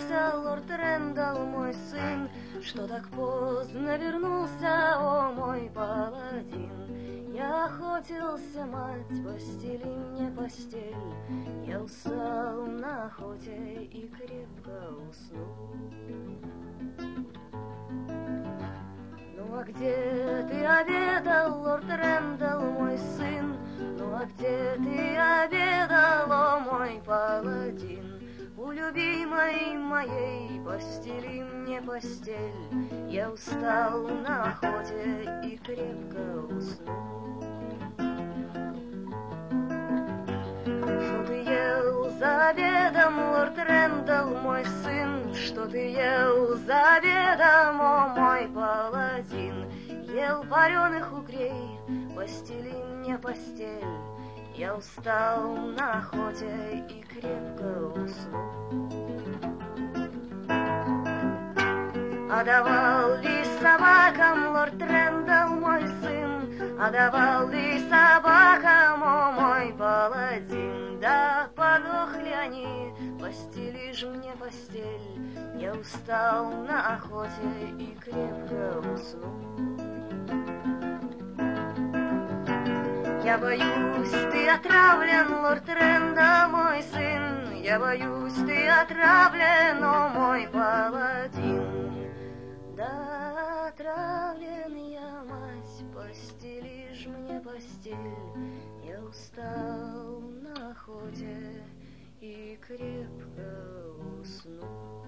вернулся, лорд Рэндалл, мой сын? Что так поздно вернулся, о мой паладин? Я охотился, мать, постели мне постель. Я устал на охоте и крепко уснул. Ну а где ты обедал, лорд Рэндалл, мой сын? Ну а где ты обедал, о мой паладин? У любимой моей постели мне постель. Я устал на охоте и крепко уснул. Что ты ел за обедом, лорд Рэндалл, мой сын? Что ты ел за обедом, о мой паладин? Ел вареных угрей, постели мне постель. Я устал на охоте и крепко уснул. А давал ли собакам, лорд Рэндалл, мой сын? А давал ли собакам, о мой паладин? Да подохли они, постели ж мне постель. Я устал на охоте и крепко уснул. Я боюсь, ты отравлен, лорд Рэндалл, мой сын. Я боюсь, ты отравлен, о мой паладин. Да отравлен я, мать, постели ж мне постель. Я устал на охоте и крепко уснул.